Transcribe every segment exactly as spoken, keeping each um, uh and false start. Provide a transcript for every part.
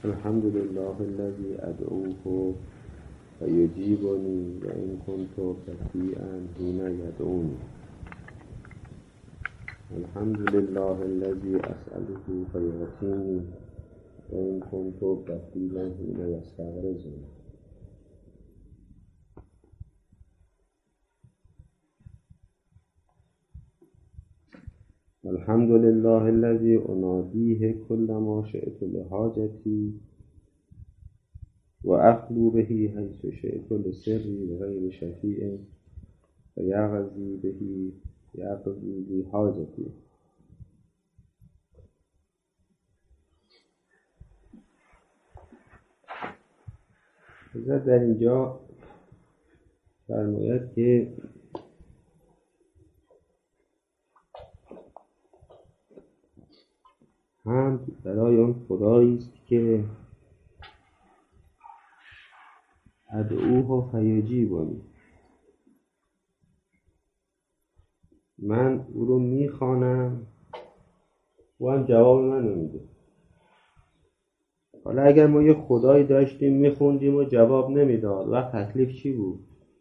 الحمد لله الذي أدعوه فيجيبني وإن كنت بطيئا حين يدعوني. الحمد لله الذي أسأله فيعطيني وإن كنت بخيلا حين يستغرزني. الحمد لله الذي أناديه كلما شئت لحاجتي وأخلو به حيث شئت لسري بغير شفيع فيغزي به يقضي بي حاجتي. حضرت در اینجا فرماید که حمد برای آن خدایی است که ادعوه فیجیبنی، من او رو میخوانم و هم جواب منو میده. حالا اگر ما یه خدایی داشتیم میخوندیم و جواب نمیداد، وقت تکلیف چی بود؟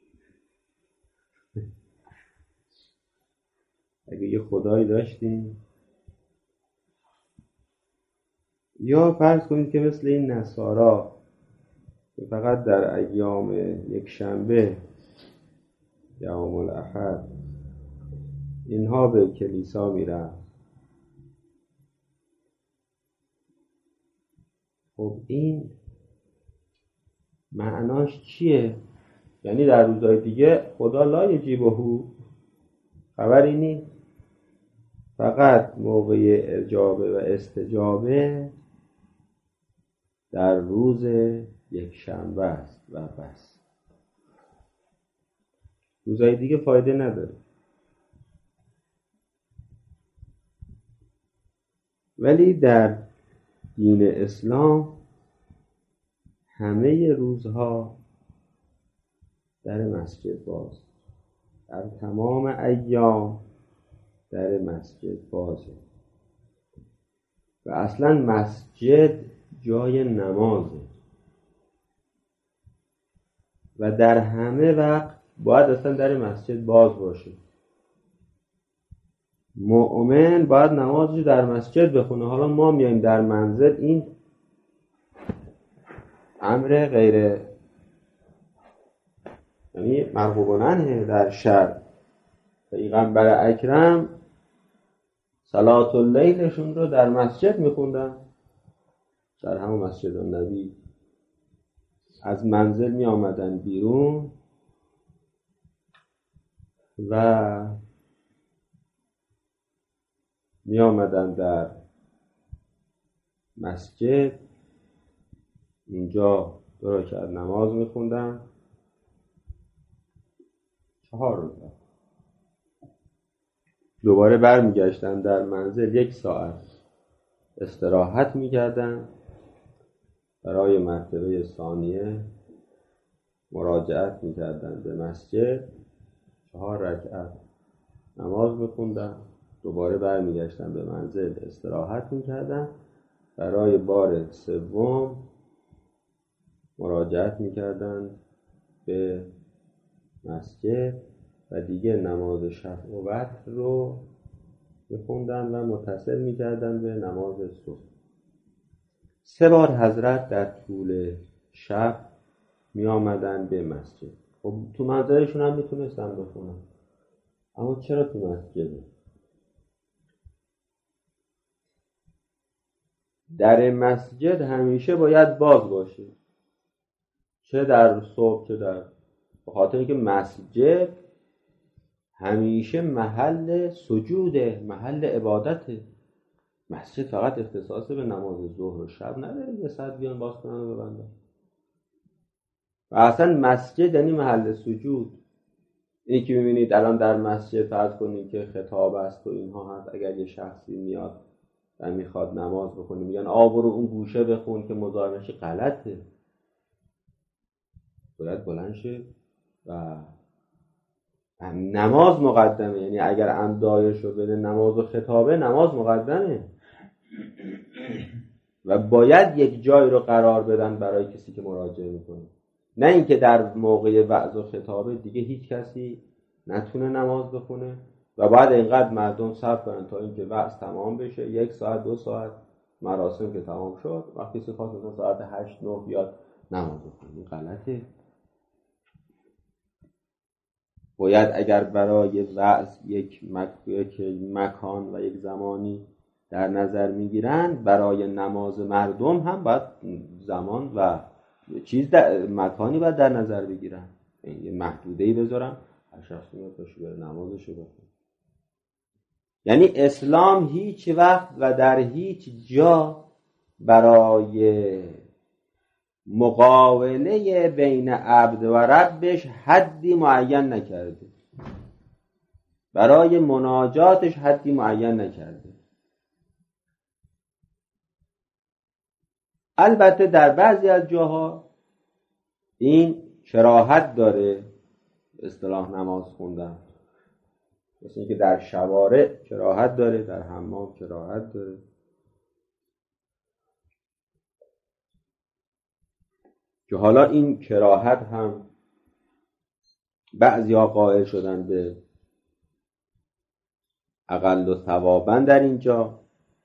اگه یه خدایی داشتیم، یا فرض کنید که مثل این نصارا که فقط در ایام یک شنبه یوم الاحد اینها به کلیسا میرن. خب این معناش چیه؟ یعنی در روزهای دیگه خدا لا یجیبه، خبری نیست، فقط موقع اجابه و استجابه در روز یک شنبه است و بس. روزهای دیگه فایده نداره. ولی در دین اسلام همه روزها در مسجد باز، در تمام ایام در مسجد بازه و اصلا مسجد جای نمازه و در همه وقت باید اصلا در مسجد باز باشه. مؤمن باید نمازش در مسجد بخونه. حالا ما میایم در منزل، این امر غیر یعنی مرغوب عنه در شرع. پیغمبر اکرم صلات اللیلشون رو در مسجد میخوندن، در همون مسجد النبی. از منزل می آمدن بیرون و می آمدن در مسجد، اونجا دو رکعت نماز می خوندن چهار روزه. دوباره برمی گشتن در منزل، یک ساعت استراحت می کردن، برای مرتبه ثانیه مراجعت می کردن به مسجد، چهار رکعت نماز می خوندن، دوباره برمی گشتن به منزل استراحت می کردن، برای بار سوم مراجعت می کردن به مسجد و دیگه نماز شفع و وتر رو می خوندن و متصل می کردن به نماز صبح. سه بار حضرت در طول شب می آمدن به مسجد. خب تو منزلشون هم می تونستن بخونن، اما چرا تو مسجده؟ در مسجد همیشه باید باز باشه، چه در صبح چه در، به خاطر اینکه مسجد همیشه محل سجوده، محل عبادته. مسجد فقط اختصاص به نماز ظهر و شب نداره یه ساعت بیان باز کنن و ببندن. و اصلا مسجد یعنی محل سجود. اینی که میبینید الان در مسجد فرض کنید که خطاب است و اینها هست، اگر یه شخصی میاد و میخواد نماز بخونه میگن آ برو اون گوشه بخون که مزاحم نشی، غلطه. باید بلند شه و نماز مقدمه. یعنی اگر امدایش رو بده نماز و خطابه، نماز مقدمه. و باید یک جای رو قرار بدن برای کسی که مراجعه میکنه، نه اینکه در موقع وعظ و خطابه دیگه هیچ کسی نتونه نماز بخونه و بعد اینقدر مردم صبر کنن تا اینکه وعظ تمام بشه، یک ساعت دو ساعت مراسم که تمام شد وقتی کسی خواست مثلا ساعت هشت نه بیاد نماز بخونه. این غلطه. باید اگر برای وعظ یک, مک... یک مکان و یک زمانی در نظر میگیرن، برای نماز مردم هم باید زمان و چیز در... مکانی باید در نظر بگیرن، یه محدوده‌ای بذارن هر شخص میاد باشه بره نمازشو بخونه. یعنی اسلام هیچ وقت و در هیچ جا برای مقابله بین عبد و ربش حدی معین نکرده، برای مناجاتش حدی معین نکرده. البته در بعضی از جاها این کراهت داره اصطلاح نماز خوندن، مثل اینکه در شوارع کراهت داره، در حمام کراهت داره. که حالا این کراهت هم بعضی‌ها قائل شدن به اقل و ثوابا در اینجا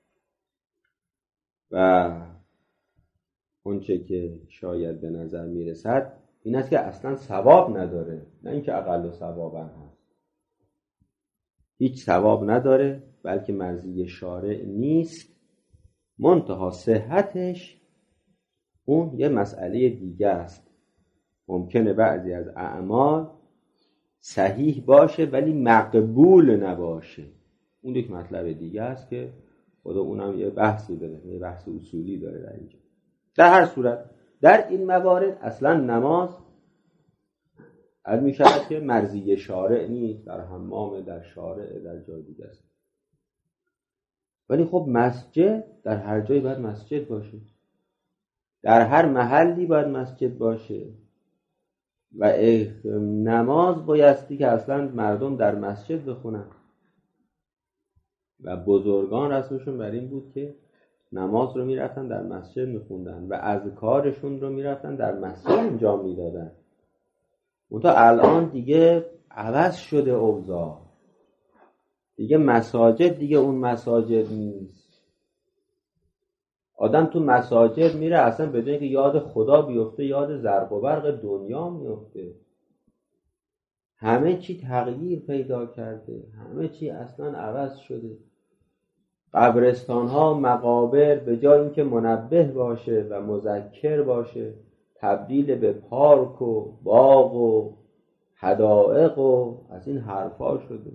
و اونچه که شاید به نظر میرسد این است که اصلا ثواب نداره، نه اینکه اقل و ثوابا هست، هیچ ثواب نداره بلکه مرضی شارع نیست، منتها صحتش اون یه مسئله دیگه است. ممکنه بعضی از اعمال صحیح باشه ولی مقبول نباشه، اون یک مطلب دیگه است که خدا اونم یه بحثی داره، یه بحث اصولی داره در اینجا. در هر صورت در این موارد اصلا نماز از می شود که مرضی شارع نیست، در حمام، در شارع، در جای دیگه است. ولی خب مسجد در هر جایی باید مسجد باشه، در هر محلی باید مسجد باشه و نماز بایستی که اصلا مردم در مسجد بخونن و بزرگان رسمشون بر این بود که نماز رو میرفتن در مسجد میخوندن و اذکارشون رو میرفتن در مسجد انجام میدادن. منتها الان دیگه عوض شده اوضاع، دیگه مساجد دیگه اون مساجد نیست. آدم تو مساجد میره اصلا بدون اینکه یاد خدا بیفته یاد زرق و برق دنیا میفته. همه چی تغییر پیدا کرده، همه چی اصلا عوض شده. قبرستان ها، مقابر به جای اینکه منبه باشه و مذکر باشه تبدیل به پارک و باغ و حدائق و از این حرفا شده.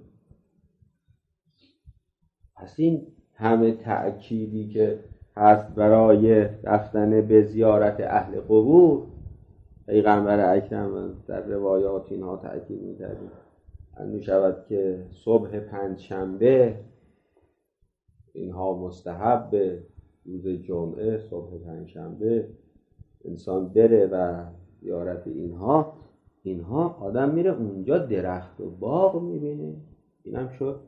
پس این همه تأکیدی که هست برای رفتن به زیارت اهل قبور، پیغمبر اکرم در روایات اینها تأکید می‌کرد می شود که صبح پنجشنبه اینها مستحب، روز جمعه صبح پنجشنبه انسان بره و زیارت اینها اینها آدم میره اونجا درخت و باغ میبینه. اینم شد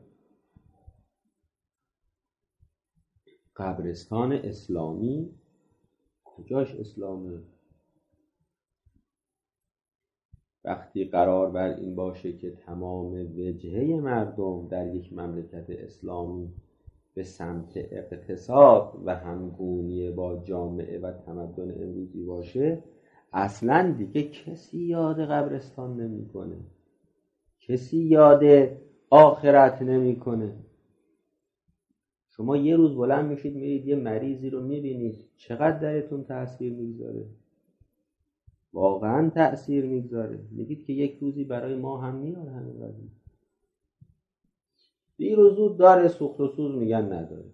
قبرستان اسلامی. کجاش اسلامی؟ وقتی قرار بر این باشه که تمام وجهه مردم در یک مملکت اسلامی به سمت اقتصاد و همگونی با جامعه و تمدن امروزی باشه، اصلا دیگه کسی یاد قبرستان نمیکنه، کسی یاد آخرت نمیکنه. شما یه روز بلند میشید میرید یه مریضی رو میبینید، چقدر درتون تأثیر میگذاره؟ واقعا تأثیر میگذاره. میگید که یک روزی برای ما هم میاد همین قضیه. دیر و زود داره، سوخت و سوز میگن نداره.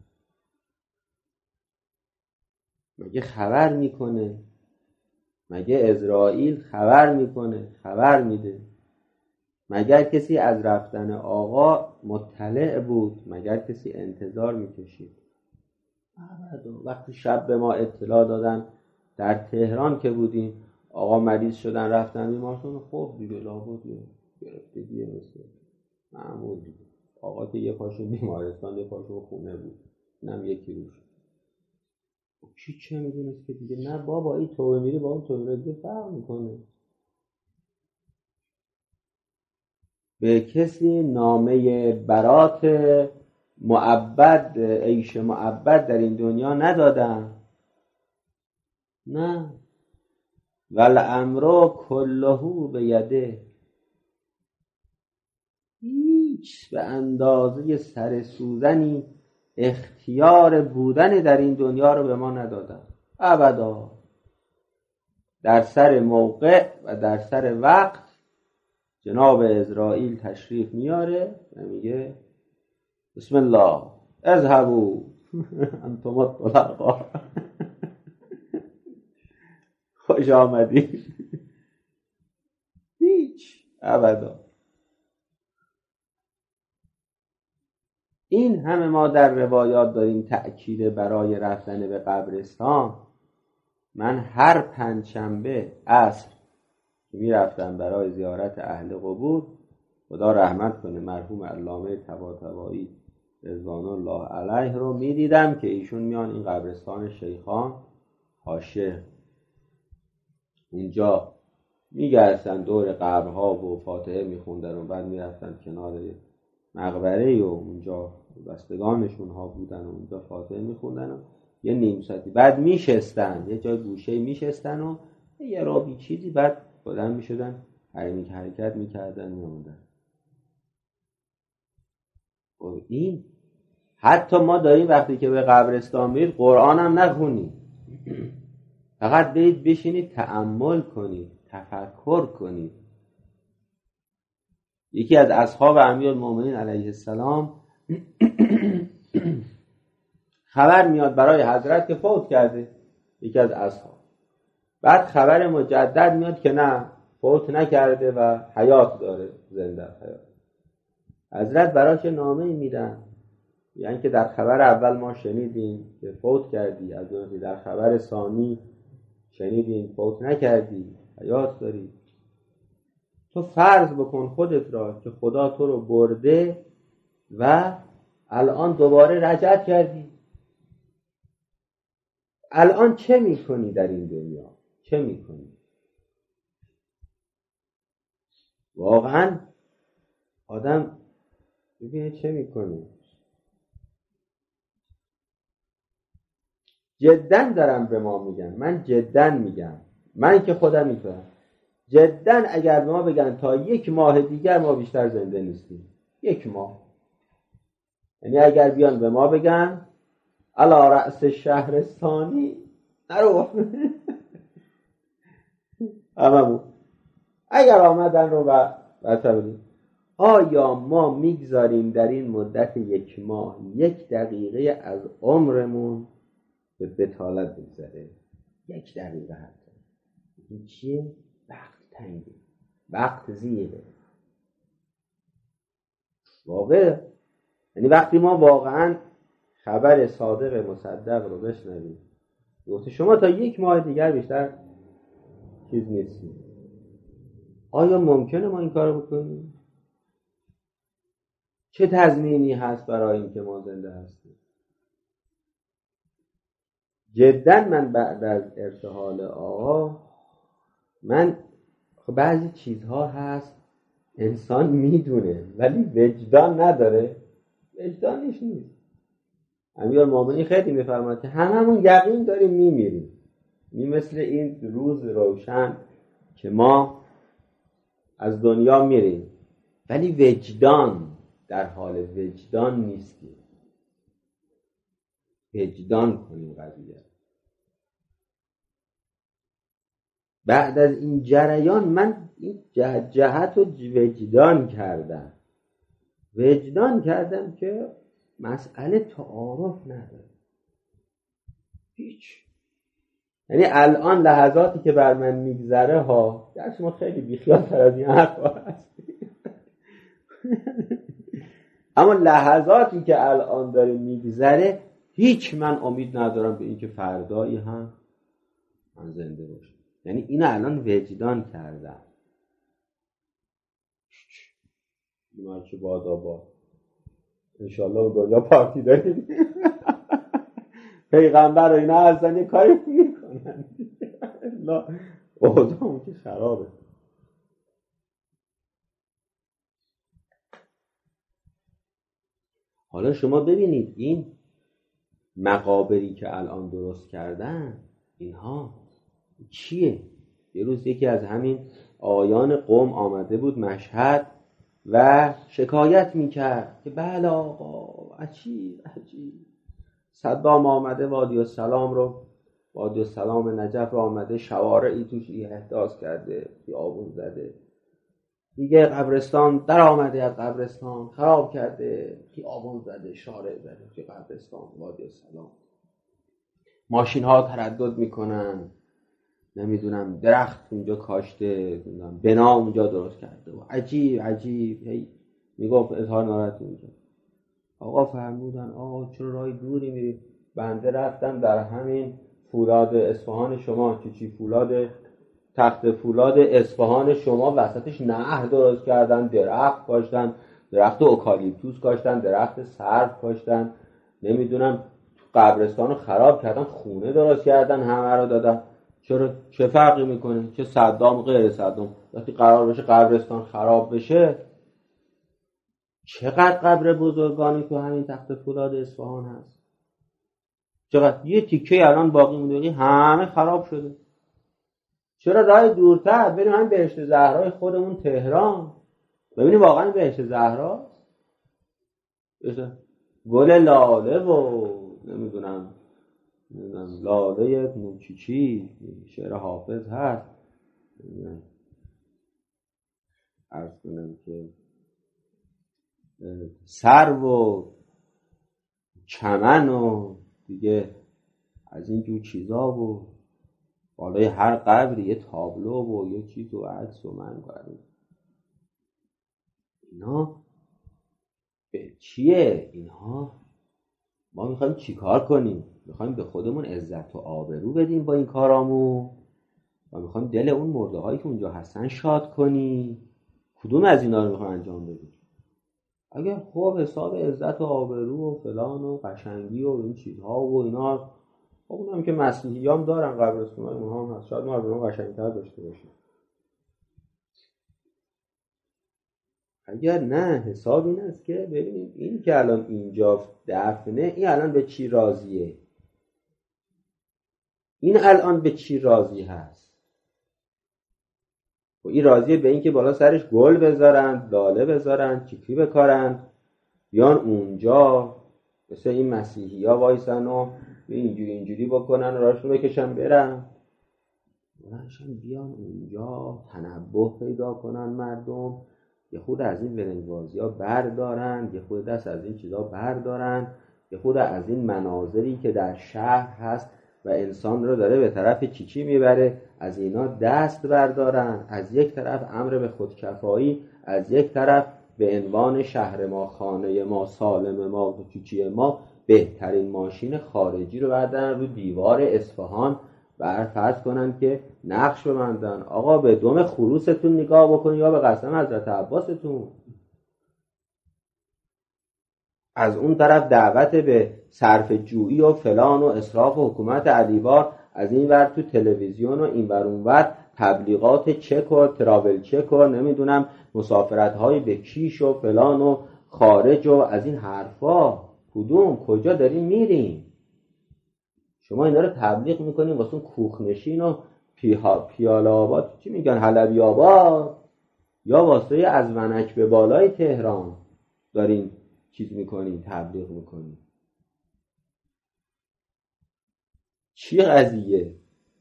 مگه خبر میکنه؟ مگه عزرائیل خبر میکنه؟ خبر میده؟ مگر کسی از رفتن آقا مطلع بود؟ مگر کسی انتظار میکشید؟ وقتی شب به ما اطلاع دادن در تهران که بودیم آقا مریض شدن رفتن بیمارستان، خب دیگه لابد گرفتگیه مثل معمول دیگه. آقا که یه پاشو بیمارستان یه پاشو خونه بود، اینم یکی روش. کی چه میدونست که دیگه نه بابا این توبه میری با اون توبه دیگه فرق میکنه. به کسی نامه برات معبد، عیش معبد در این دنیا ندادن. نه، والامر کله بیده. هیچ به اندازه سر سوزنی اختیار بودن در این دنیا رو به ما ندادن ابدا. در سر موقع و در سر وقت جناب عزرائیل تشریف میاره و میگه بسم الله اذهبوا انتم الطلقاء، خوش آمدید. هیچ ابدا. این همه ما در روایات داریم تأکید برای رفتن به قبرستان. من هر پنجشنبه عصر که میرفتم برای زیارت اهل قبور، خدا رحمت کنه مرحوم علامه طباطبایی رضوان الله علیه رو میدیدم که ایشون میان این قبرستان شیخان حاشیه اونجا میگرستن دور قبرها و فاتحه میخوندن و بعد میرفتن کنار مقبره و اونجا بستگانشون ها بودن و اونجا فاتحه میخوندن و یه نیم ساعتی بعد میشستن یه جای گوشه میشستن و یه رابی چیزی بعد بلند میشدن حرکت میکردن میموندن. و این حتی ما داریم وقتی که به قبرستان میرید قرآن هم نخونید، فقط برید بشینید تأمل کنید، تفکر کنید. یکی از اصحاب امیرالمومنین علیه السلام خبر میاد برای حضرت که فوت کرده یکی از اصحاب، بعد خبر مجدد میاد که نه فوت نکرده و حیات داره، زنده حیات. حضرت براش نامه میدن، یعنی که در خبر اول ما شنیدیم که فوت کردی، از اون در خبر ثانی شنیدیم فوت نکردی، حیات داری. تو فرض بکن خودت را که خدا تو رو برده و الان دوباره رجعت کردی. الان چه میکنی در این دنیا؟ چه میکنی؟ واقعا آدم ببینه چه میکنه. جدن دارم به ما میگن، من جدن میگم، من که خودم میفهم جدن اگر به ما بگن تا یک ماه دیگر ما بیشتر زنده نیستیم، یک ماه، یعنی اگر بیان به ما بگن علی رأس شهرستانی نرو هممون اگر آمدن رو و بطبیلی، آیا ما میگذاریم در این مدت یک ماه یک دقیقه از عمرمون به بطالت بگذره؟ یک دقیقه حتی. این چیه؟ وقت تنگه، وقت زیره. واقع یعنی وقتی ما واقعا خبر صادق مصدق رو بشنویم گفته شما تا یک ماه دیگر بیشتر چیز نیستیم، آیا ممکنه ما این کارو بکنیم؟ چه تضمینی هست برای اینکه ما زنده هستیم؟ جدا من بعد از ارتحال آقا من خب بعضی چیزها هست انسان میدونه ولی وجدان نداره، وجدانش نیست. امیرالمومنین خیلی میفرماد که هممون یقین داریم میمیریم، این مثل این روز روشن که ما از دنیا میریم ولی وجدان در حال وجدان نیستیم. وجدان کنیم قضیه. بعد از این جریان من این جهت, جهت رو وجدان کردم وجدان کردم که مسئله تعارف نداره هیچ. یعنی الان لحظاتی که بر من میگذره ها، درست ما خیلی بیخیال تر از این حرفا هستیم اما لحظاتی که الان داره میگذره هیچ من امید ندارم به اینکه فردایی هم من زنده باشم. یعنی اینو الان وجدان کردم. ما چه بادا با انشالله دنیا پارتی داریم پیغمبر و اینا هستن یه کاری میکنن. اوضاعمون که خرابه. حالا شما ببینید این مقابری که الان درست کردن اینها چیه؟ یه روز یکی از همین آیان قوم آمده بود مشهد و شکایت میکرد که بله آقا عجیب عجیب صدام آمده وادی السلام رو وادی السلام نجف رو آمده شوارعی توش احداث کرده، خیابون زده، دیگه قبرستان در آمده از قبرستان خراب کرده، خیابون زده، شارع زده که قبرستان وادی السلام، ماشین ها تردد میکنن، نمیدونم درخت اونجا کاشته، بنا اونجا درست کرده و عجیب عجیب هی میگفت اظهار ناراحتی اونجا. آقا فرمودن آقا چرا راه دوری میری؟ بنده رفتم در همین فولاد اصفهان شما، چی چی فولاد تخت فولاد اصفهان شما وسطش نهر درست کردن، درخت کاشتن، درخت اوکالیپتوس کاشتن، درخت سرو کاشتن، نمیدونم قبرستان رو خراب کردن، خونه درست کردن، همه رو دادن. چرا چه فرقی میکنه؟ چه صدام غیر صدام وقتی قرار بشه قبرستان خراب بشه؟ چقدر قبر بزرگانی تو همین تخت فولاد اصفهان هست، چقدر یه تیکه الان باقی مونده، همه خراب شده. چرا راه دورتر بریم همین بهشت زهرای خودمون تهران ببینیم واقعا بهشت زهرا گل لاله و نمیدونم نمیدونم لاله موچیچی شعر حافظ هست، عرض کنم که سرو و چمن و دیگه از این جور چیزا و بالای هر قبری یه تابلو و یه چیز و عکس و من کنم. اینا به چیه؟ اینها ما میخوایم چی کار کنیم؟ میخوایم به خودمون عزت و آبرو بدیم با این کارامون و میخوایم دل اون مرده هایی که اونجا هستن شاد کنیم؟ کدوم از اینا رو میخوایم انجام بدیم؟ اگر خوب حساب عزت و آبرو و فلان و قشنگی و این چیزها و اینا، خب اونم که مسیحی هم دارن قبرستون های اونها هم هست، شاید ما از اونها قشنگتر داشته باشیم. اگر نه حساب این است که ببینیم این که الان اینجا دفنه این الان به چی راضیه، این الان به چی راضی هست؟ و این راضیه به این که بالا سرش گل بذارن، لاله بذارن، چیکی بکارن، بیان اونجا مثل این مسیحی ها وایسن و اینجوری اینجوری بکنن و راشون بکشن برن، برنشن بیان اونجا تنبه پیدا کنن مردم، یه خود از این ولنگوازی ها بردارن، یه خود دست از این چیزا بردارن، یه خود از این مناظری که در شهر هست و انسان رو داره به طرف چیچی میبره از اینا دست بردارن. از یک طرف امر به خودکفایی، از یک طرف به عنوان شهر ما، خانه ما، سالم ما، چیچی ما بهترین ماشین خارجی رو بردارن رو دیوار اصفهان و فرض کنن که نقش ببندن آقا به دم خروستون نگاه بکنید یا به قسم حضرت عباستون. از اون طرف دعوت به صرف جویی و فلان و اسراف و حکومت علیوار، از این ور تو تلویزیون و این ور اون ور تبلیغات چک و تراول چک و نمیدونم مسافرت های به کیش و فلان و خارج و از این حرفا. کدوم کجا داریم میریم؟ شما اینا رو تبلیغ میکنیم واسه کوخنشین و پیاله آباد، چی میگن حلبی آباد، یا واسه از ونک به بالای تهران دارین چیز میکنین، تبلیغ میکنین؟ چی قضیه؟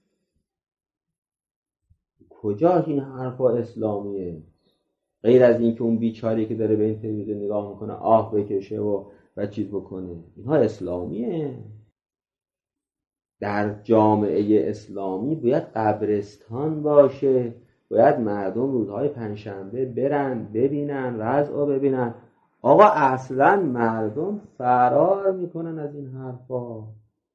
کجا این حرفا اسلامیه؟ غیر از این که اون بیچاری که داره به این تلویزیون نگاه میکنه آه بکشه و و چیز بکنه، اینها اسلامیه؟ در جامعه اسلامی باید قبرستان باشه، باید مردم روزهای پنجشنبه برن ببینن، وضع ببینن. آقا اصلا مردم فرار میکنن از این حرفا،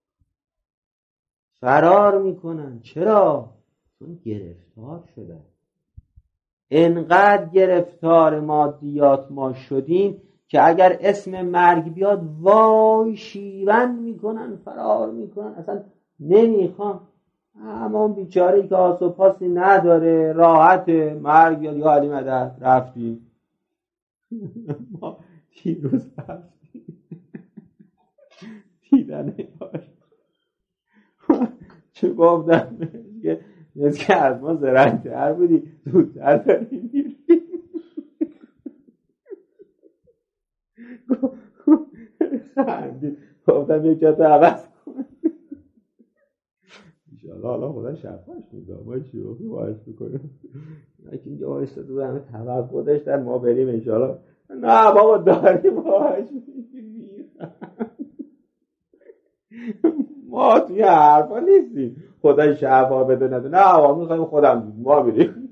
فرار میکنن. چرا؟ چون گرفتار شدن. انقدر گرفتار مادیات ما شدیم که اگر اسم مرگ بیاد وای شیون میکنن، فرار میکنن، اصلا نمیخوان. اما اون بیچاره‌ای که آس و پاسی نداره، راحت، مرگ بیاد یا علی مدد رفتی. ما دیروز رفتیم دیدن چه گفتم که مثل که از ما زرنگ‌تر بودی، زودتر داریم میریم. گفتم یک جا تو عوض کن انشاءالله. حالا خدا شفاش میده، ما شیوخی باعث بکنیم یکی اینجا باعث تو به همه توقع داشتن ما بریم انشاءالله. نه بابا داریم باعث میگیم ما توی حرفا نیستیم خدا شفا بده نده، نه ما میخوایم خودم ما بریم.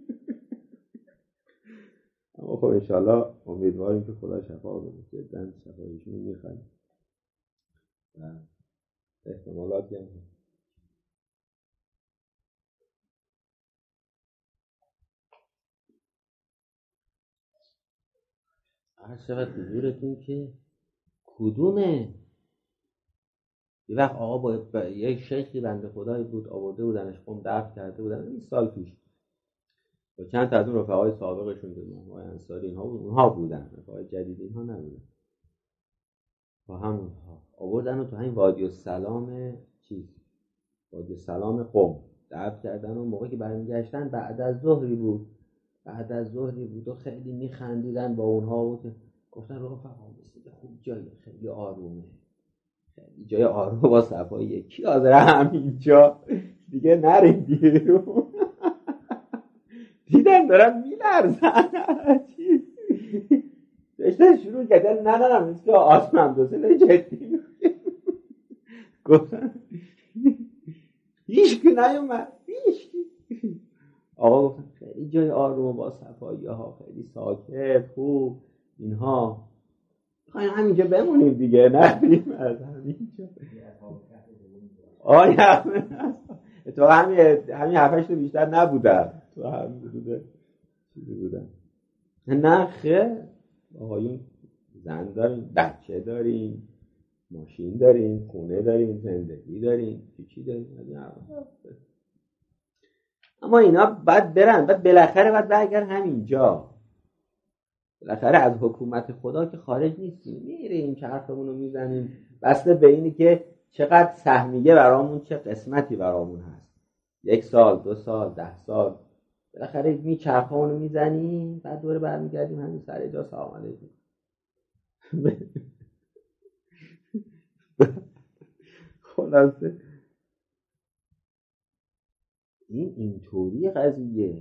اما خب انشاءالله امیدواریم که خدا شفا بده، جدا شفایشون رو میخوایم و احتمالاتی هم هست. هر شود حضورتون که کدومه؟ یه وقت آقا باید با یک شیخی بنده خدایی بود، آورده بودنش قم دفع کرده بودن این سال پیش با چند تا از اون رفقای سابقشون که ماهای انصاری اینها بود، اونها بودن، رفقای جدید اینها نبودن، با همون آوردن و تو همین وادی السلام چیز وادی السلام قم دفع کردن و موقعی که برمیگشتن بعد از ظهری بود بعد از ظهری بود و خیلی میخندیدن با اونها و گفتن رفقا بسید خوب جایه، خیلی آرومه، خیلی جای آروم با صفاییه، کی حاضر همینجا دیگه نریم بیرون. دیدن دارن میلرزن داشتن شروع کردن نه نه نه مثل آسمان دوسته جدی گفتن هیچ که نیومد هیچ. آقا گفتن خیلی جای آروم با صفاییه ها، خیلی ساکت خوب اینها، خواهیم همینجا بمونیم دیگه نریم از همینجا. آیا تو همین همین هفتش تو بیشتر نبودن، تو همین بوده چیزی بودن. نه خیر آقایون زن داریم، بچه داریم، ماشین داریم، خونه داریم، زندگی داریم، چی چی داریم. اما اینا بعد برن، بعد بالاخره بعد برگردن همینجا. بالاخره از حکومت خدا که خارج نیستیم، میریم چرخمون رو میزنیم بسته به اینی که چقدر سهمیه برامون، چه قسمتی برامون هست، یک سال، دو سال، ده سال، بالاخره میچرخمون رو میزنیم بعد دوره برمیگردیم همین سر جا سلام علیکم. خلاصه این اینطوری قضیه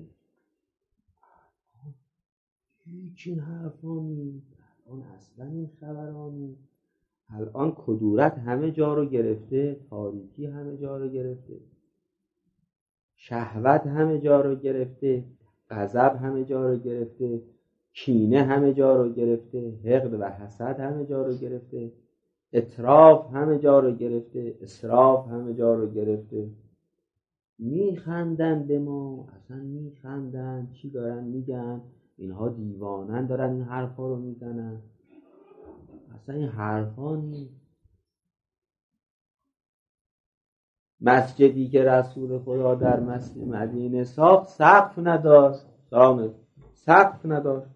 هیچ این حرفا نیست. الان اصلا این خبرها نیست. الان کدورت همه جا رو گرفته، تاریکی همه جا رو گرفته، شهوت همه جا رو گرفته، غضب همه جا رو گرفته، کینه همه جا رو گرفته، حقد و حسد همه جا رو گرفته، اتراف همه جا رو گرفته، اسراف همه جا رو گرفته. میخندن به ما، اصلا میخندن، چی دارن میگن؟ اینها دیوانن دارن این حرفا رو میزنن. اصلا این حرفا نیست. مسجدی که رسول خدا در مسجد مدینه ساخت سقف نداشت، سلام سقف نداشت.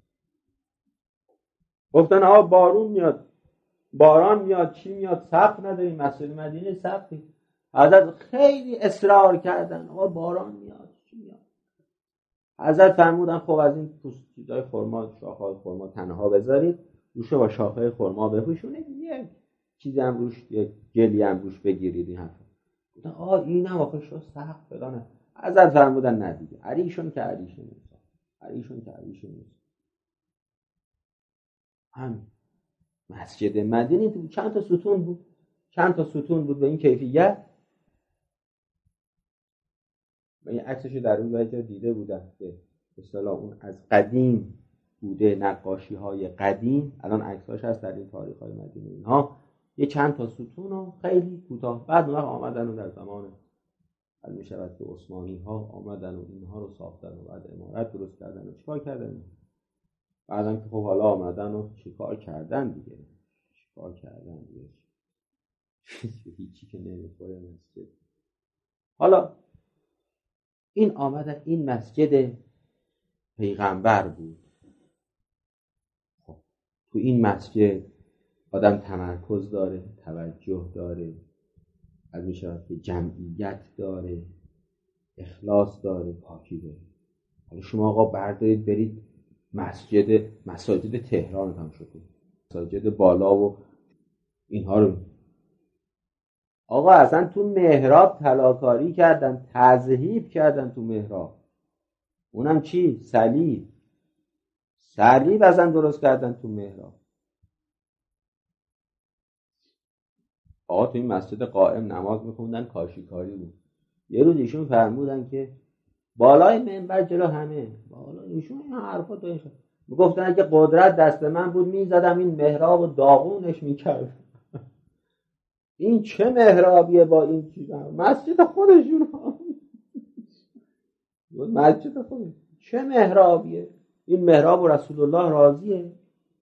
گفتن آقا بارون میاد، باران میاد، چی میاد، سقف نداری. مسجد مدینه سقفی. حضرت خیلی اصرار کردن آقا باران میاد، چی میاد. حضرت فرمودن خب از این پوست چیزای خرما، شاخه‌های خرما تنها بذارید، روش با شاخه خرما بپوشونید، یک چیزی هم روش، یک گلی هم روش بگیرید. این حرف گفتن آقا اینم آخه شو سقف بدانه. حضرت فرمودن نه دیگه، عریشون که عریشون نیست، عریشون که عریشون نیست. هم مسجد مدینه تو چند تا ستون بود، چند تا ستون بود به این کیفیت. من این عکسشو در اون وجه دیده بودم که به اصطلاح اون از قدیم بوده، نقاشی های قدیم، الان عکساش هست در این تاریخ های مدینه. اینها یه چند تا ستون و خیلی کوتاه. بعد اونها آمدن و در زمان حال می شود که عثمانی ها آمدن و اینها رو ساختن و بعد عمارت درست کردن و چیکار کردن. بعدم که خب حالا آمدن و چیکار کردن دیگه چیکار کردن دیگه هیچی که نمیخوره مسجد. حالا این آمدن، این مسجد پیغمبر بود. خب تو این مسجد آدم تمرکز داره، توجه داره، از میشه که جمعیت داره، اخلاص داره، پاکی داره. حالا شما آقا بردارید برید مسجد مساجد تهران هم شده، مساجد بالا و اینها رو آقا اصلا تو محراب طلاکاری کردن، تذهیب کردن تو محراب. اونم چی؟ صلیب. صلیب اصلا درست کردن تو محراب. آقا تو این مسجد قائم نماز میخوندن، کاشیکاری بود. یه روز ایشون فرمودن که بالای منبر جلو همه بالا ایشون این حرفا تو میگفتن اگه قدرت دست من بود میزدم این محراب و داغونش میکرد. این چه محرابیه با این چیزا؟ مسجد خودشون ها. مسجد خودشون چه محرابیه؟ این محراب و رسول الله راضیه؟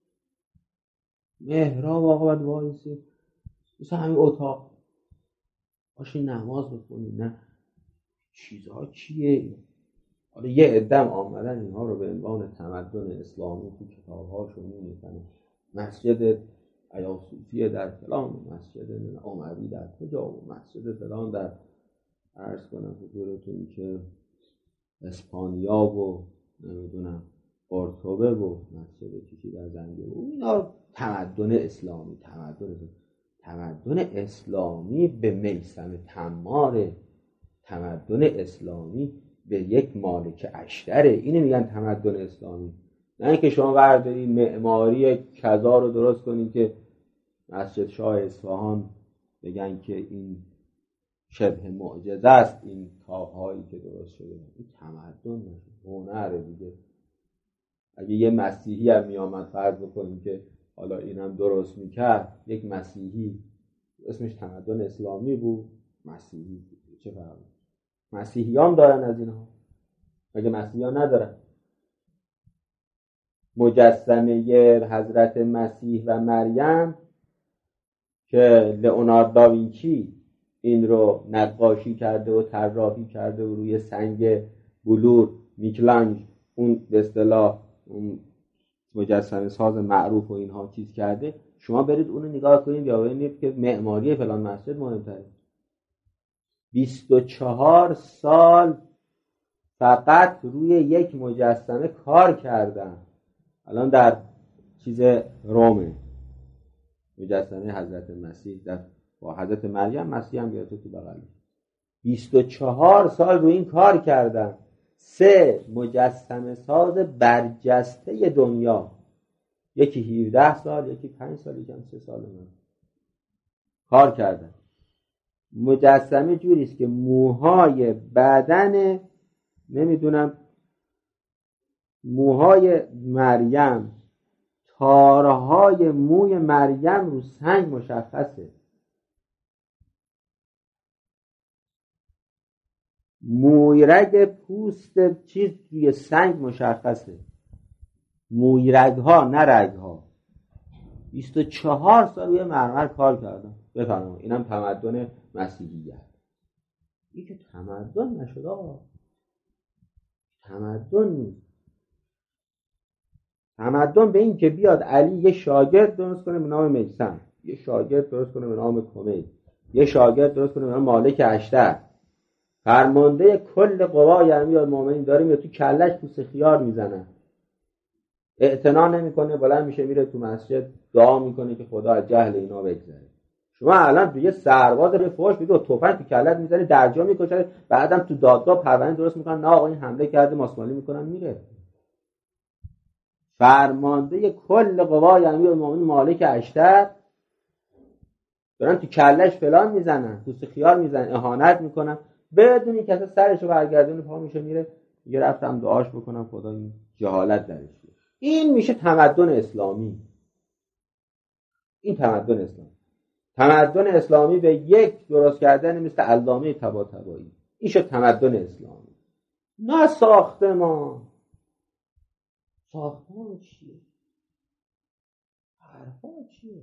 محراب آقا باید وایسی مثل همین اتاق باشی نماز بخونی، نه چیزها چیه؟ حالا یه عدم آمدن اینها رو به عنوان تمدن اسلامی تو کتاب‌هاشون می‌نویسن. مسجد ایاصوفیه در فلان، مسجد اموی در کجا و مسجد فلان در عرض کنم حضورتون که اسپانیا و نمیدونم قرطبه و مسجد چیزی در زنگه و اینا. تمدن اسلامی تمدن تمدن اسلامی به میثم تماره، تمدن اسلامی به یک مالک اشتره. اینو میگن تمدن اسلامی. نه اینکه شما برداری معماری کذا رو درست کنین که مسجد شاه اصفهان بگن که این شبه معجزه است، این تاق‌هایی که درست شده. این تمدن نشه، هنره دیگه. اگه یه مسیحی هم میامد فرض بکنیم که حالا اینم درست میکرد، یک مسیحی اسمش تمدن اسلامی بود، مسیحی بود. چه فرقی؟ مسیحیان دارن از اینها، مگه مسیحیان ندارن؟ مجسمه حضرت مسیح و مریم که لئوناردو داوینچی این رو نقاشی کرده و طراحی کرده و روی سنگ بلور میکلانج اون به اصطلاح اون مجسمه ساز معروف و اینها چیز کرده، شما برید اونو نگاه کنید یا ببینید که معماری فلان مسجد مهمتره. بیست و چهار سال فقط روی یک مجسمه کار کردن. الان در چیز رومه مجسمه حضرت مسیح در با حضرت مریم، مسیح هم بیاته تو بغل. بیست و چهار سال روی این کار کردن. سه مجسمه ساز برجسته دنیا، یکی هفده سال، یکی پنج سال، یکی هم سه سال من کار کردن. مجسمه جوری است که موهای بدن نمیدونم موهای مریم، تارهای موی مریم رو سنگ مشخصه، مویرگ پوست چیز روی سنگ مشخصه، مویرگ ها نه رگ ها. بیست و چهار سال روی مرمر کار کردن. بفرمایید اینم تمدن مسیحیت. این که تمدن نشده آقا، تمدن نیست. تمدن به این که بیاد علی یه شاگرد درست کنه به نام میثم، یه شاگرد درست کنه به نام کمیل، یه شاگرد درست کنه به نام مالک اشتر، فرمانده کل قوای امیرالمومنین داره میاد تو کلش پوست خیار میزنن، اعتنا نمیکنه، بلند میشه میره تو مسجد دعا میکنه که خدا از جهل اینا بگذره. شما الان تو یه سرباز رو فوش میده و تفنگ تو کلت میزنه، درجا میکشه، بعدم تو دادگاه پرونده درست میکنن، نه آقا این حمله کرده، ماسمالی میکنن میره. فرمانده کل قوای امیرالمومنین مالک اشتر دارن تو کلش فلان میزنن، پوست خیار میزنن، اهانت میکنن، بدونی که اصلا سرشو برگردونه پا میشه میره دیگه، رفتم دعاش بکنم خدا این جهالت درش بیاره. این میشه تمدن اسلامی. این تمدن اسلامی. تمدن اسلامی به یک درست کردن مثل علامه طباطبایی. این شد تمدن اسلامی. نه ساختمان. ساختمان چیه؟ حرفا چیه؟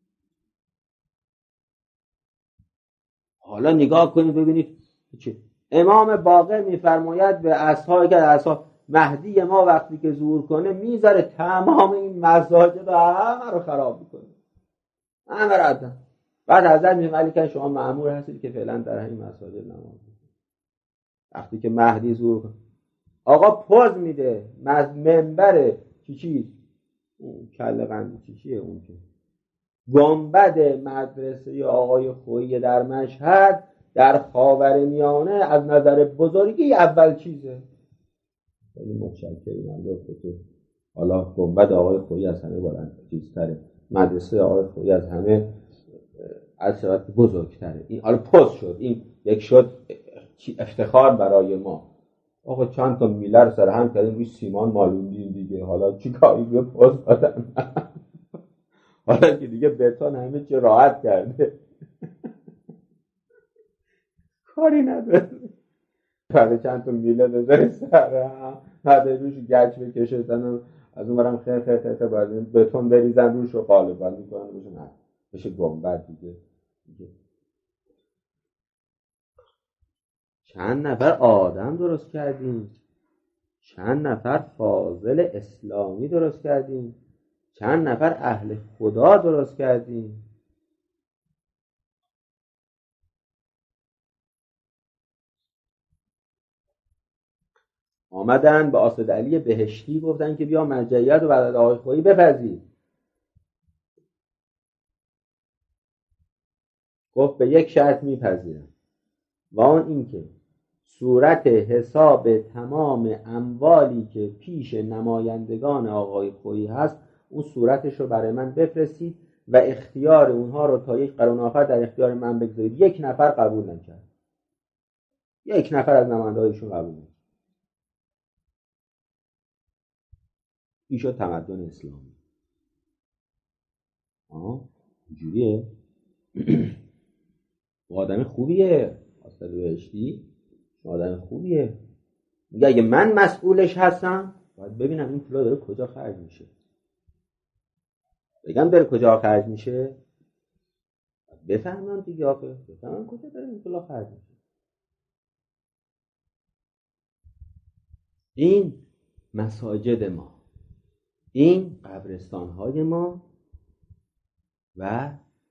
حالا نگاه کنید ببینید چه امام باقر میفرماید به اصحابی که اصحاب مهدی ما وقتی که ظهور کنه میذاره تمام این مساجد همه رو خراب میکنه، همه رو عدن. بعد حضرت میگه ولی که شما مأمور هستید که فعلا در همین مساجد نماز بخونید. وقتی که مهدی ظهور کنه آقا پوز میده منبر چی چی اون کله قندی چی چیه اون که گنبد مدرسه آقای خویی در مشهد در خاورمیانه از نظر بزرگی اول چیزه. خیلی متشکرم من لطفتون. حالا گنبد آقای خویی از همه بلند چیزتره، مدرسه آقای خویی از همه از شرط بزرگتره. این حالا پوز شد، این یک شد افتخار برای ما. آقا چند تا میله رو سر هم کردیم روی سیمان مالوندیم دیگه، حالا چی کاری به پوز دادن؟ حالا که دیگه بتون همه چی راحت کرده کاری نداره، بعد چند تا میله بذاری سر هم بعد روش گچ بکشتن از اون برم خیلی خیلی خیلی باید بتون بریزن روش رو قالب میکنن بشه نه بشه گنبد دیگه. چند نفر آدم درست کردیم، چند نفر فاضل اسلامی درست کردیم، چند نفر اهل خدا درست کردیم. آمدن به اسد علی بهشتی گفتن که بیا مرجعیت و بعد آقای خویی بپذیر. گفت به یک شرط میپذیرم و آن این که صورت حساب تمام اموالی که پیش نمایندگان آقای خویی هست اون صورتش رو برای من بفرستید و اختیار اونها رو تا یک قرون آخر در اختیار من بگذارید. یک نفر قبول نکرد، یک نفر از نماینده‌هایشون قبول نکرد. این شد تمدن اسلامی. آه اینجوریه. آدم خوبیه اسد بهشتی، آدم خوبیه. میگه اگه من مسئولش هستم باید ببینم این پولا داره کجا خرج میشه. بگم داره کجا خرج میشه بفهمم دیگه، آخه بفهمم کجا داره این پولا خرج میشه. این مساجد ما، این قبرستان های ما و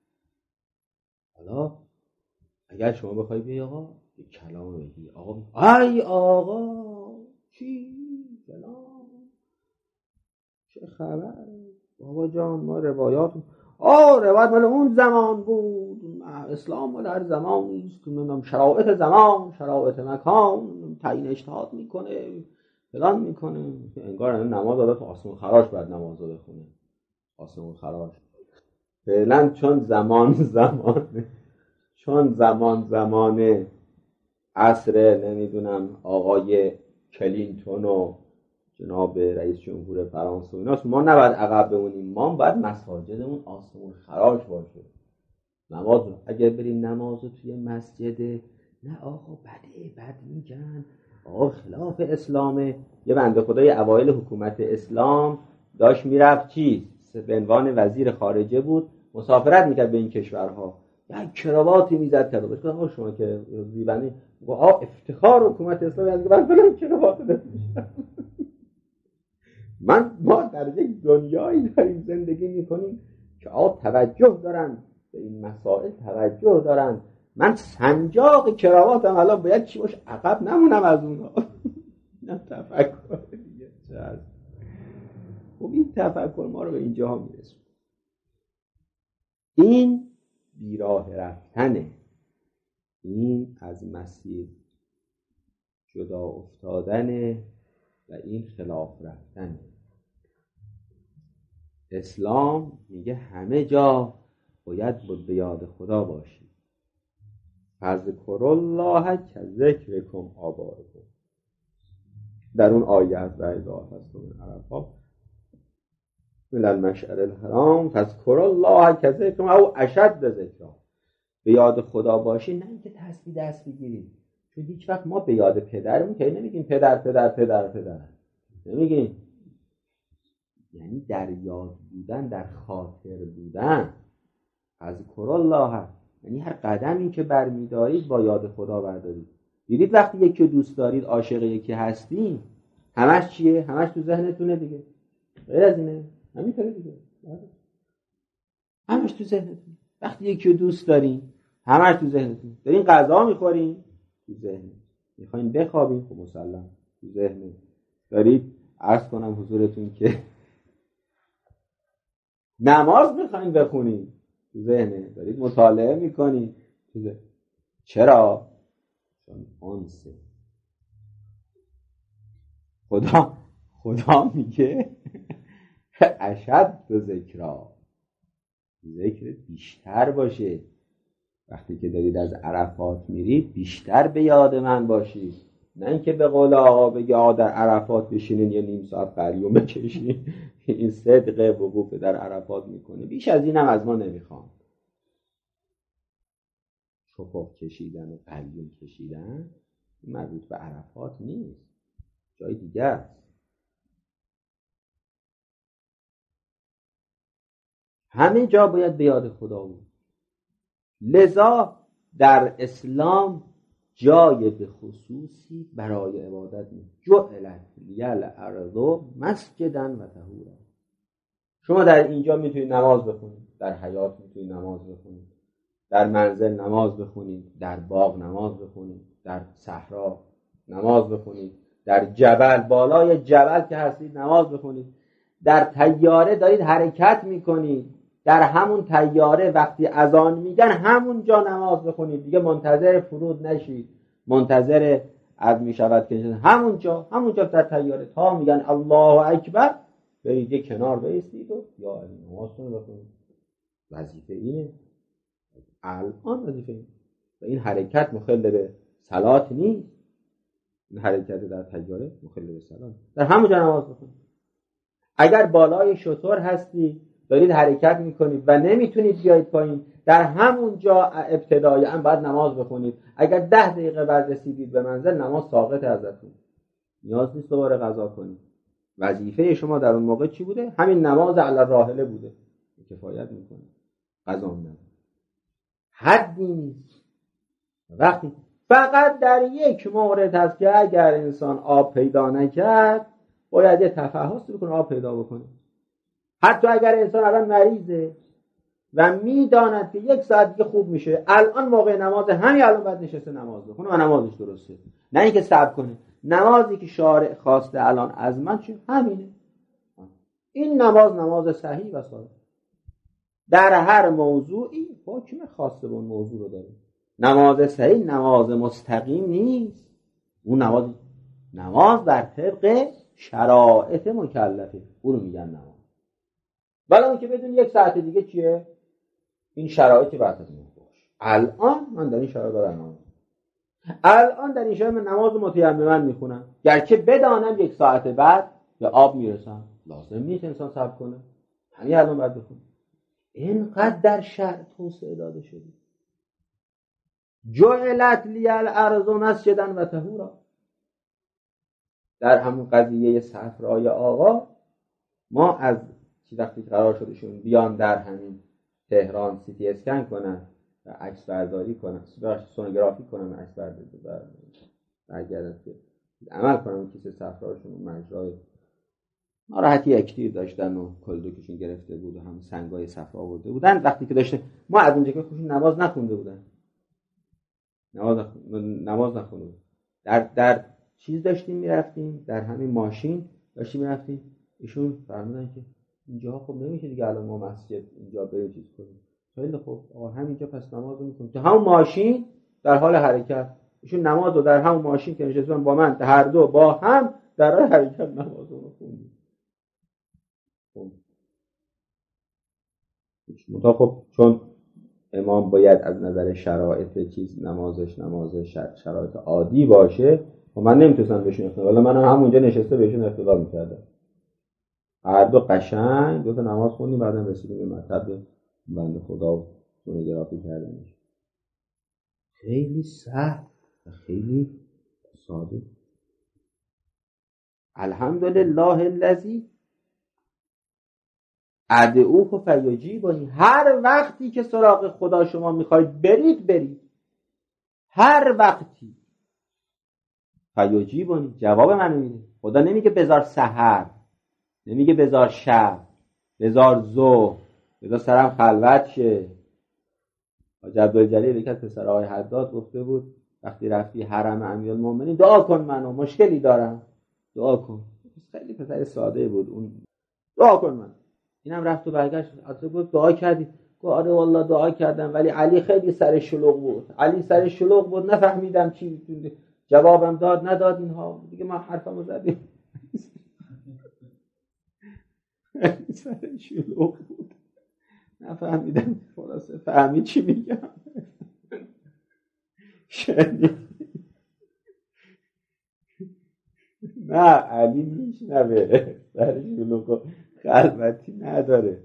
حالا اگر شما بخوای بیای آقا یک کلام بگی آقا ای آقا چی سلام چه خبر بابا جان ما روایات آه روایت مال اون زمان بود، اسلام مال هر زمانی است که شرایط زمان شرایط مکان تعیین اجتهاد میکنه فلان میکنه. انگار نماز داده تو آسمون خراش باید نماز رو بخونه. آسمون خراش فعلا چون زمان زمانه چون زمان زمانه عصر نمیدونم آقای کلینتون و جناب رئیس جمهور فرانسه و ایناست، ما نباید عقب بمونیم، ما باید مساجدمون آسمون خراش باشه. نماز اگر بریم نماز توی مسجد نه آقا بده بد میگن آقا خلاف اسلامه. یه بنده خدای اوایل حکومت اسلام داشت میرفت چی به عنوان وزیر خارجه بود مسافرت میکرد به این کشورها، یک کراواتی میزد کرد بهش گفت آقا شما که زیبنی آقا افتخار حکومت اسلامی از که من فلان کراوات داشتم. من ما در یک دنیایی داریم زندگی میکنیم که آقا توجه دارن به این مسائل، توجه دارن. من سنجاق کراواتم الان باید چی باشه عقب نمونم از اونها. نه تفکر دیگه چه خب این تفکر ما رو به اینجا میرسون. این بیراه رفتنه، این از مسیر جدا افتادنه و این خلاف رفتنه. اسلام میگه همه جا باید به یاد خدا باشی. فذکروا الله کذکرکم آباءکم. در اون آیه از رضا هست من عرفات من المشعر الحرام فذکروا الله کذکرکم او اشد ذکرا. به یاد خدا باشی، نه اینکه تسبیح دست بگیریم. چون هیچ وقت ما به یاد پدرمون که نمیگیم پدر پدر پدر پدر نمیگیم. یعنی در یاد بودن، در خاطر بودن. اذکر الله، یعنی هر قدمی که برمی‌دارید با یاد خدا بردارید. دیدید وقتی یکی دوست دارید، عاشق یکی هستین، همش چیه؟ همش تو ذهنتونه دیگه. غیر از اینه؟ همینطوره دیگه. همش تو ذهنتونه. وقتی یکی رو دوست دارین، همش تو ذهنتونه. دارین غذا می‌خورین، تو ذهن. می‌خواین بخوابین، خب مسلم تو ذهن. دارید عرض کنم حضورتون که نماز می‌خواین بخونین، تو ذهنه. دارید مطالعه می‌کنین، تو ذهن. چرا؟ چون انسه. خدا خدا میگه اشد و ذکرا، ذکر بیشتر باشه. وقتی که دارید از عرفات میرید بیشتر به یاد من باشید، نه اینکه به قول آقا بگه آقا در عرفات بشینین یه نیم ساعت قلیون بکشین. این صدق وقوف در عرفات میکنه. بیش از اینم از ما نمیخوام. شفاف کشیدن و قلیون کشیدن مربوط به عرفات نیست، جای دیگه است. همه جا باید به یاد خدا بود. لذا در اسلام جای به خصوصی برای عبادت نیست. جعلت لیل ارض مسجدا و طهورا. شما در اینجا میتونید نماز بخونید، در حیات میتونید نماز بخونید، در منزل نماز بخونید، در باغ نماز بخونید، در صحرا نماز بخونید، در جبل، بالای جبل که هستید نماز بخونید. در طیاره دارید حرکت میکنید، در همون طیاره وقتی اذان میگن همون جا نماز بخونید. دیگه منتظر فرود نشید، منتظر عد میشود که همون جا همون جا در طیاره تا میگن الله اکبر برید یه کنار بایستید و یا علی نمازتون بخونید. وظیفه اینه. الان وظیفه اینه. و این حرکت مخل به صلات نیست. این حرکت در طیاره مخل به صلات. در همون جا نماز بخونید. اگر بالای شتر هستی دارید حرکت میکنید و نمیتونید بیایید پایین، در همون جا ابتدایاً باید نماز بخونید. اگر ده دقیقه بعد رسیدید به منزل نماز ساقط ازتون، نیاز نیست دوباره قضا کنید. وظیفه شما در اون موقع چی بوده؟ همین نماز علی الراحله بوده، کفایت میکنه. قضا نمیکنه. حدی نیست. وقتی فقط در یک مورد هست که اگر انسان آب پیدا نکرد باید یه تفحص بکنه آب پیدا بکنه. حتی اگر انسان الان مریضه و میداند که یک ساعت دیگه خوب میشه، الان موقع نماز، همین الان باید نشسته نماز بخونه و نمازش درسته، نه اینکه صبر کنه. نمازی که شارع خواسته الان از من چه؟ همینه. این نماز نماز صحیح و صالح در هر موضوعی حکم خاص به اون موضوع رو داره. نماز صحیح نماز مستقیم نیست. اون نماز نماز در طبق شرایط مکلفه، اون رو میگن نماز. ولی اون که بدون یک ساعت دیگه چیه؟ این شرایطی بعد از اون باشه. الان من در این شرایط دارم نماز، الان در این شرایط من نماز متیمما میخونم، گرچه بدانم یک ساعت بعد به آب میرسم، لازم نیست انسان صبر کنه، همین الان باید بخونم. اینقدر در شرع توسعه داده شده. جعلت لیل ارض مسجدا و طهورا. در همون قضیه صفرای آقا ما از چی وقتی قرار شدشون بیان در همین تهران سیتی اسکن کنن و عکس برداری کنن، سونوگرافی کنن و عکس برداری برگردن که عمل کنن کیسه صفراشون و مجرای ناراحتی اکتیر داشتن و کلدوکشون گرفته بود و هم سنگای صفرا آورده بودن. وقتی که داشته ما از اونجا که خوشون نماز نخونده بودن، نماز نخونده نماز نخونده بود. در در چیز داشتیم میرفتیم، در همین ماشین داشتیم میرفتیم، ایشون فرمودن که اینجا خب نمیشه دیگه الان ما مسجد اینجا بریم چیز کنیم. خیلی خوب آقا همینجا پس نماز رو میکنیم. تو همون ماشین در حال حرکت ایشون نماز رو در همون ماشین که نشستن با من هر دو با هم در حال حرکت نماز رو خوندیم. خب خب چون امام باید از نظر شرایط چیز نمازش نماز شرایط عادی باشه و من نمیتونستم بهشون اقتدا، ولی من همونجا نشسته بهشون اقتدا میکردم. هر دو قشنگ دو تا نماز خوندیم، بعدم رسیدیم به مطلب بنده خدا و سونوگرافی کردنش. خیلی سهل و خیلی ساده. الحمدلله الذی ادعوه فیجیبنی، هر وقتی که سراغ خدا شما میخواید برید برید، هر وقتی فیجیبنی جواب منو میده. خدا نمیگه بذار سحر، نمیگه بذار شب، بذار ظهر، بذار سرم خلوت شه. حاج عبدالجلیل یک از پسرهای حداد گفته بود وقتی رفتی حرم امیرالمومنین دعا کن، منو مشکلی دارم دعا کن. خیلی پسر ساده بود اون، دعا کن من. اینم رفت و برگشت حتی بود دعا کردی؟ گفت آره والله دعا کردم ولی علی خیلی سر شلوغ بود، علی سر شلوغ بود نفهمیدم چی جوابم داد نداد، اینها دیگه ما حرفمو زدیم. سر شلوغ بود نفهمیدم، خلاصه فهمید چی میگم. شنید نه علی میشنوه، سر شلوغ خلوتی نداره.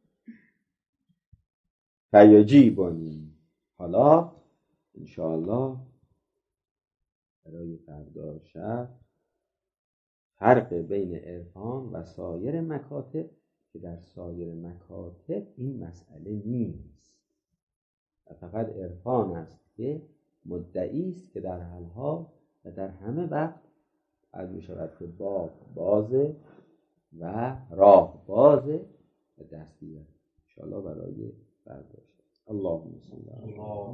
فیجیبنی. حالا انشاءالله برای فردا شب فرق بین عرفان و سایر مکاتب، که در سایر مکاتب این مسئله نیست و فقط عرفان است که مدعی است که در حالها و در همه وقت از می شود که باب بازه و راه بازه و دستیه. انشاءالله برای فردا شب. اللهم صل علی